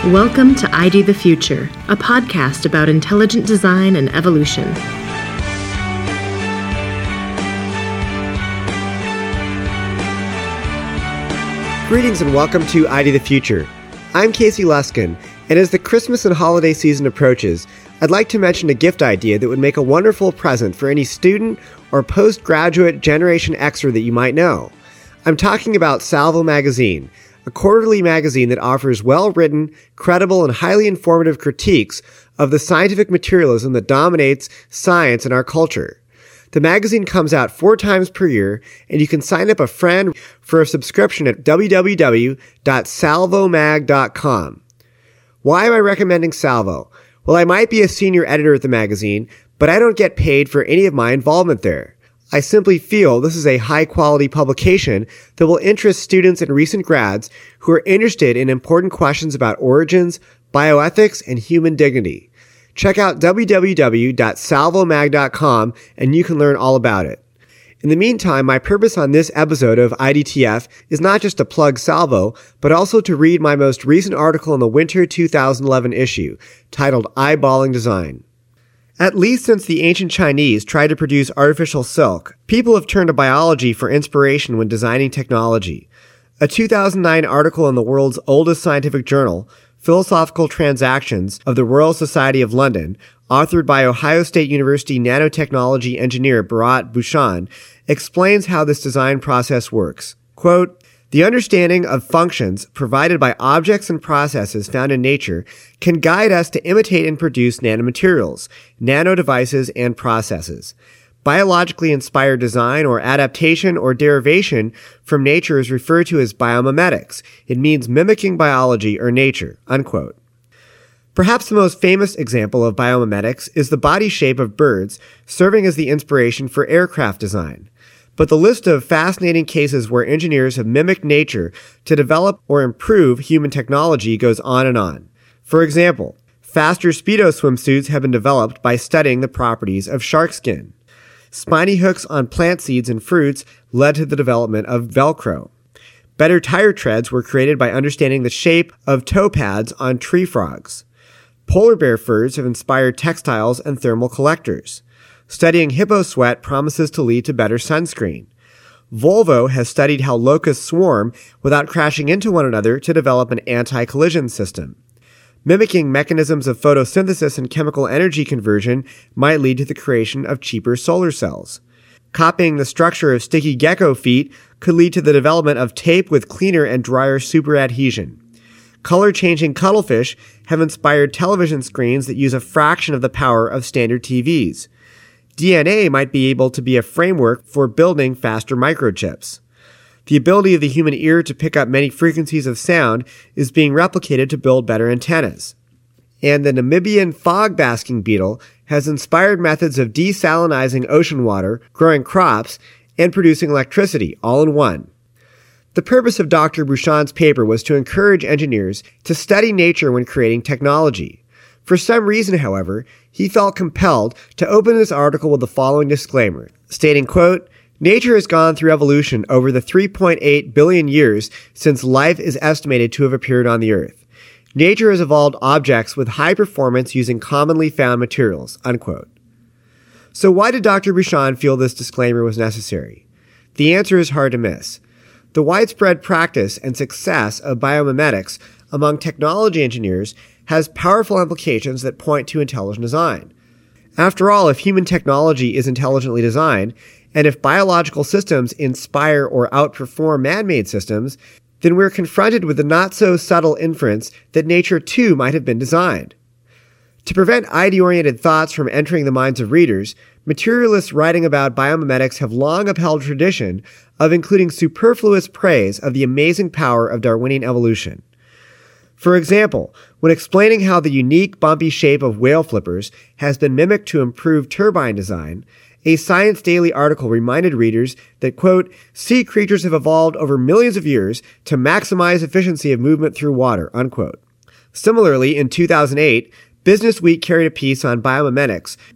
Welcome to ID the Future, a podcast about intelligent design and evolution. Greetings and welcome to ID the Future. I'm Casey Luskin, and as the Christmas and holiday season approaches, I'd like to mention a gift idea that would make a wonderful present for any student or postgraduate Generation Xer that you might know. I'm talking about Salvo Magazine, a quarterly magazine that offers well-written, credible, and highly informative critiques of the scientific materialism that dominates science in our culture. The magazine comes out 4 times per year, and you can sign up a friend for a subscription at www.salvomag.com. Why am I recommending Salvo? Well, I might be a senior editor at the magazine, but I don't get paid for any of my involvement there. I simply feel this is a high-quality publication that will interest students and recent grads who are interested in important questions about origins, bioethics, and human dignity. Check out www.salvomag.com and you can learn all about it. In the meantime, my purpose on this episode of IDTF is not just to plug Salvo, but also to read my most recent article in the winter 2011 issue, titled Eyeballing Design. At least since the ancient Chinese tried to produce artificial silk, people have turned to biology for inspiration when designing technology. A 2009 article in the world's oldest scientific journal, Philosophical Transactions of the Royal Society of London, authored by Ohio State University nanotechnology engineer Bharat Bhushan, explains how this design process works. Quote, "The understanding of functions provided by objects and processes found in nature can guide us to imitate and produce nanomaterials, nanodevices, and processes. Biologically inspired design or adaptation or derivation from nature is referred to as biomimetics. It means mimicking biology or nature." Unquote. Perhaps the most famous example of biomimetics is the body shape of birds, serving as the inspiration for aircraft design. But the list of fascinating cases where engineers have mimicked nature to develop or improve human technology goes on and on. For example, faster Speedo swimsuits have been developed by studying the properties of shark skin. Spiny hooks on plant seeds and fruits led to the development of Velcro. Better tire treads were created by understanding the shape of toe pads on tree frogs. Polar bear furs have inspired textiles and thermal collectors. Studying hippo sweat promises to lead to better sunscreen. Volvo has studied how locusts swarm without crashing into one another to develop an anti-collision system. Mimicking mechanisms of photosynthesis and chemical energy conversion might lead to the creation of cheaper solar cells. Copying the structure of sticky gecko feet could lead to the development of tape with cleaner and drier superadhesion. Color-changing cuttlefish have inspired television screens that use a fraction of the power of standard TVs. DNA might be able to be a framework for building faster microchips. The ability of the human ear to pick up many frequencies of sound is being replicated to build better antennas. And the Namibian fog-basking beetle has inspired methods of desalinizing ocean water, growing crops, and producing electricity, all in one. The purpose of Dr. Bhushan's paper was to encourage engineers to study nature when creating technology. For some reason, however, he felt compelled to open this article with the following disclaimer, stating, quote, "Nature has gone through evolution over the 3.8 billion years since life is estimated to have appeared on the Earth. Nature has evolved objects with high performance using commonly found materials." Unquote. So why did Dr. Bhushan feel this disclaimer was necessary? The answer is hard to miss. The widespread practice and success of biomimetics among technology engineers has powerful implications that point to intelligent design. After all, if human technology is intelligently designed, and if biological systems inspire or outperform man-made systems, then we're confronted with the not-so-subtle inference that nature too might have been designed. To prevent ID-oriented thoughts from entering the minds of readers, materialists writing about biomimetics have long upheld tradition of including superfluous praise of the amazing power of Darwinian evolution. For example, when explaining how the unique bumpy shape of whale flippers has been mimicked to improve turbine design, a Science Daily article reminded readers that, quote, "sea creatures have evolved over millions of years to maximize efficiency of movement through water," unquote. Similarly, in 2008, Business Week carried a piece on biomimetics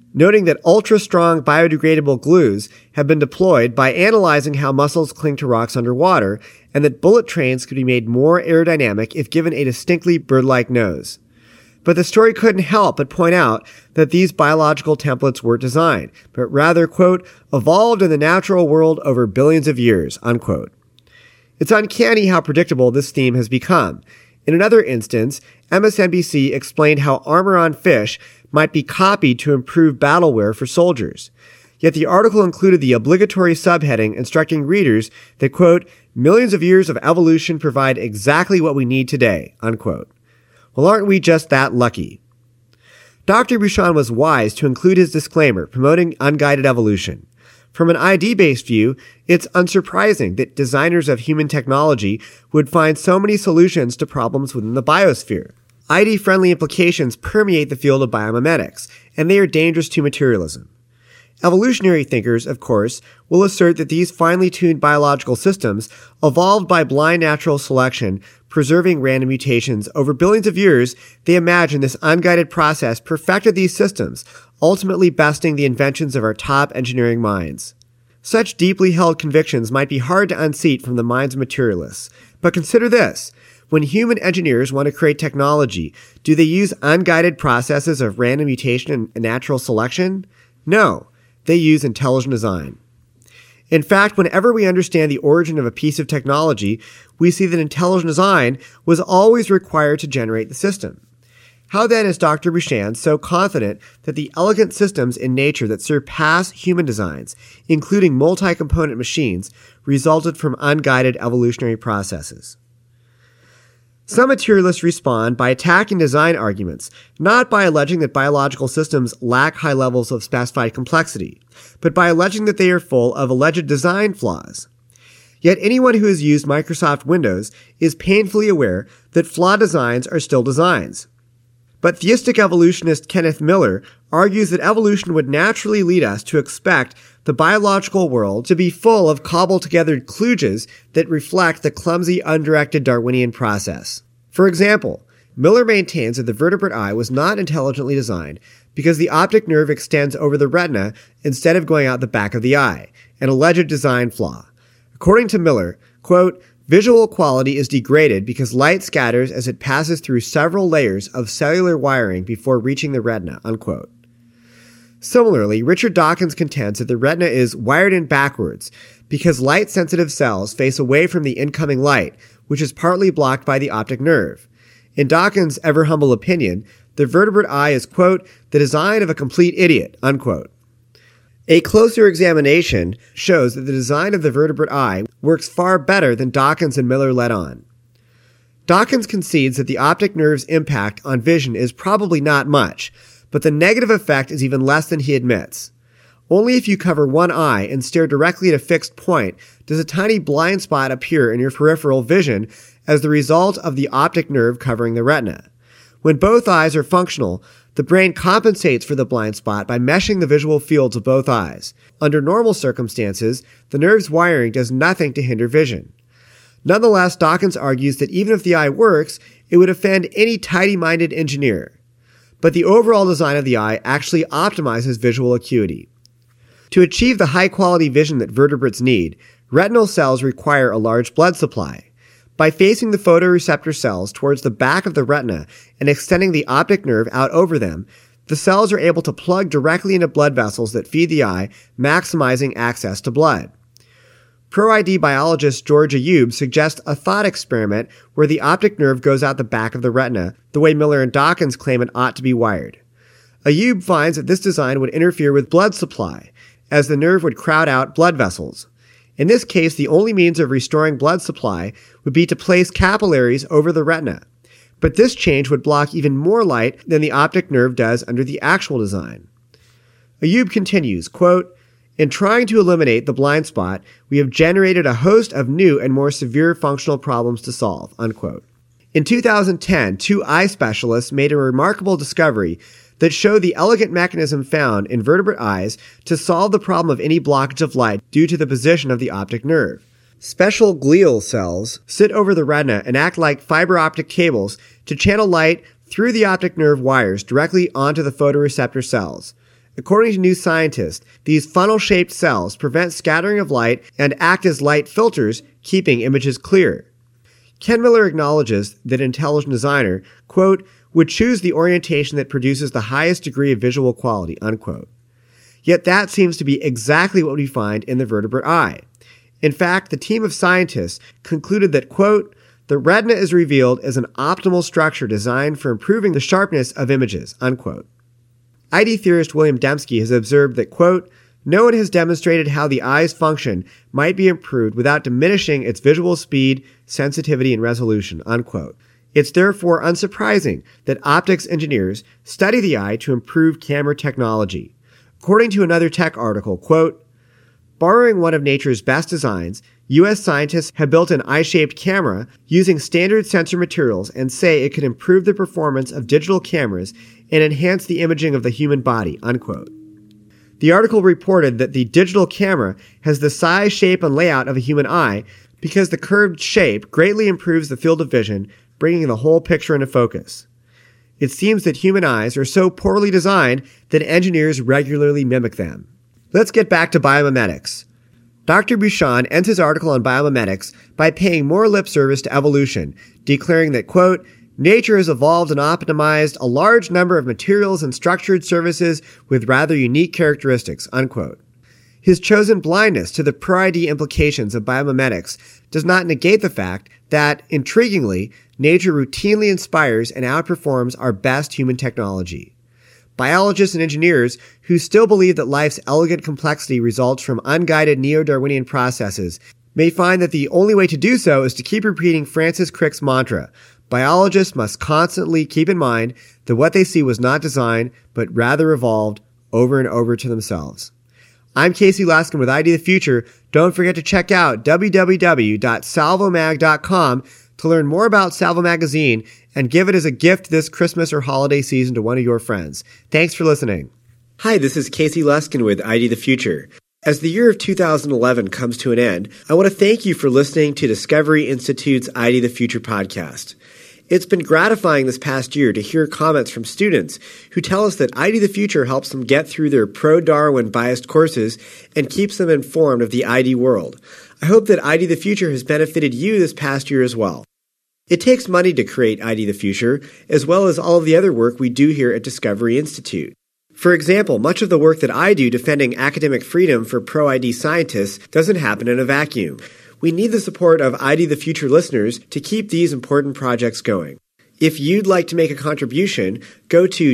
noting that ultra-strong biodegradable glues have been deployed by analyzing how mussels cling to rocks underwater, and that bullet trains could be made more aerodynamic if given a distinctly bird-like nose. But the story couldn't help but point out that these biological templates weren't designed, but rather, quote, evolved in the natural world over billions of years, unquote. It's uncanny how predictable this theme has become. In another instance, MSNBC explained how armor on fish might be copied to improve battleware for soldiers. Yet the article included the obligatory subheading instructing readers that, quote, millions of years of evolution provide exactly what we need today, unquote. Well, aren't we just that lucky? Dr. Buchan was wise to include his disclaimer promoting unguided evolution. From an ID-based view, it's unsurprising that designers of human technology would find so many solutions to problems within the biosphere. ID-friendly implications permeate the field of biomimetics, and they are dangerous to materialism. Evolutionary thinkers, of course, will assert that these finely tuned biological systems evolved by blind natural selection, preserving random mutations over billions of years. They imagine this unguided process perfected these systems, ultimately besting the inventions of our top engineering minds. Such deeply held convictions might be hard to unseat from the minds of materialists. But consider this. When human engineers want to create technology, do they use unguided processes of random mutation and natural selection? No. They use intelligent design. In fact, whenever we understand the origin of a piece of technology, we see that intelligent design was always required to generate the system. How then is Dr. Buchan so confident that the elegant systems in nature that surpass human designs, including multi-component machines, resulted from unguided evolutionary processes? Some materialists respond by attacking design arguments, not by alleging that biological systems lack high levels of specified complexity, but by alleging that they are full of alleged design flaws. Yet anyone who has used Microsoft Windows is painfully aware that flawed designs are still designs. But theistic evolutionist Kenneth Miller argues that evolution would naturally lead us to expect the biological world to be full of cobbled-together kludges that reflect the clumsy, undirected Darwinian process. For example, Miller maintains that the vertebrate eye was not intelligently designed because the optic nerve extends over the retina instead of going out the back of the eye, an alleged design flaw. According to Miller, quote, visual quality is degraded because light scatters as it passes through several layers of cellular wiring before reaching the retina, unquote. Similarly, Richard Dawkins contends that the retina is wired in backwards because light-sensitive cells face away from the incoming light, which is partly blocked by the optic nerve. In Dawkins' ever-humble opinion, the vertebrate eye is, quote, the design of a complete idiot, unquote. A closer examination shows that the design of the vertebrate eye works far better than Dawkins and Miller let on. Dawkins concedes that the optic nerve's impact on vision is probably not much, but the negative effect is even less than he admits. Only if you cover one eye and stare directly at a fixed point does a tiny blind spot appear in your peripheral vision as the result of the optic nerve covering the retina. When both eyes are functional, the brain compensates for the blind spot by meshing the visual fields of both eyes. Under normal circumstances, the nerve's wiring does nothing to hinder vision. Nonetheless, Dawkins argues that even if the eye works, it would offend any tidy-minded engineer. But the overall design of the eye actually optimizes visual acuity. To achieve the high-quality vision that vertebrates need, retinal cells require a large blood supply. By facing the photoreceptor cells towards the back of the retina and extending the optic nerve out over them, the cells are able to plug directly into blood vessels that feed the eye, maximizing access to blood. Pro-ID biologist George Ayub suggests a thought experiment where the optic nerve goes out the back of the retina, the way Miller and Dawkins claim it ought to be wired. Ayub finds that this design would interfere with blood supply, as the nerve would crowd out blood vessels. In this case, the only means of restoring blood supply would be to place capillaries over the retina. But this change would block even more light than the optic nerve does under the actual design. Ayub continues, quote, in trying to eliminate the blind spot, we have generated a host of new and more severe functional problems to solve, unquote. In 2010, two eye specialists made a remarkable discovery that showed the elegant mechanism found in vertebrate eyes to solve the problem of any blockage of light due to the position of the optic nerve. Special glial cells sit over the retina and act like fiber optic cables to channel light through the optic nerve wires directly onto the photoreceptor cells. According to New Scientist, these funnel-shaped cells prevent scattering of light and act as light filters, keeping images clear. Ken Miller acknowledges that an intelligent designer, quote, would choose the orientation that produces the highest degree of visual quality, unquote. Yet that seems to be exactly what we find in the vertebrate eye. In fact, the team of scientists concluded that, quote, the retina is revealed as an optimal structure designed for improving the sharpness of images, unquote. ID theorist William Dembski has observed that, quote, no one has demonstrated how the eye's function might be improved without diminishing its visual speed, sensitivity, and resolution, unquote. It's therefore unsurprising that optics engineers study the eye to improve camera technology. According to another tech article, quote, borrowing one of nature's best designs, U.S. scientists have built an eye-shaped camera using standard sensor materials and say it could improve the performance of digital cameras and enhance the imaging of the human body, unquote. The article reported that the digital camera has the size, shape, and layout of a human eye because the curved shape greatly improves the field of vision, bringing the whole picture into focus. It seems that human eyes are so poorly designed that engineers regularly mimic them. Let's get back to biomimetics. Dr. Bouchon ends his article on biomimetics by paying more lip service to evolution, declaring that, quote, nature has evolved and optimized a large number of materials and structured surfaces with rather unique characteristics, unquote. His chosen blindness to the pro-ID implications of biomimetics does not negate the fact that, intriguingly, nature routinely inspires and outperforms our best human technology. Biologists and engineers who still believe that life's elegant complexity results from unguided neo-Darwinian processes may find that the only way to do so is to keep repeating Francis Crick's mantra, biologists must constantly keep in mind that what they see was not designed, but rather evolved over and over to themselves. I'm Casey Luskin with ID the Future. Don't forget to check out www.salvomag.com to learn more about Salvo Magazine and give it as a gift this Christmas or holiday season to one of your friends. Thanks for listening. Hi, this is Casey Luskin with ID the Future. As the year of 2011 comes to an end, I want to thank you for listening to Discovery Institute's ID the Future podcast. It's been gratifying this past year to hear comments from students who tell us that ID the Future helps them get through their pro-Darwin biased courses and keeps them informed of the ID world. I hope that ID the Future has benefited you this past year as well. It takes money to create ID the Future, as well as all of the other work we do here at Discovery Institute. For example, much of the work that I do defending academic freedom for pro-ID scientists doesn't happen in a vacuum. We need the support of ID the Future listeners to keep these important projects going. If you'd like to make a contribution, go to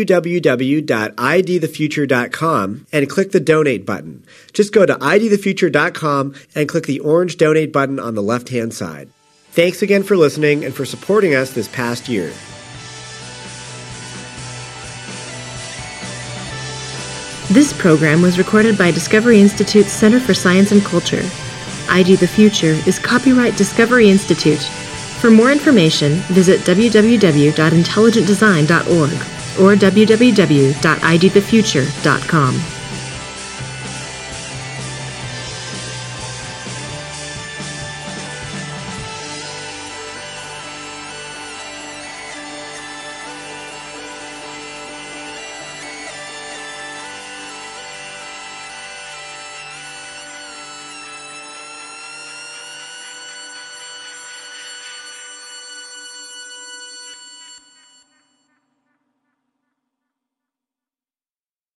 www.idthefuture.com and click the donate button. Just go to idthefuture.com and click the orange donate button on the left-hand side. Thanks again for listening and for supporting us this past year. This program was recorded by Discovery Institute's Center for Science and Culture. ID the Future is copyright Discovery Institute. For more information, visit www.intelligentdesign.org or www.idthefuture.com.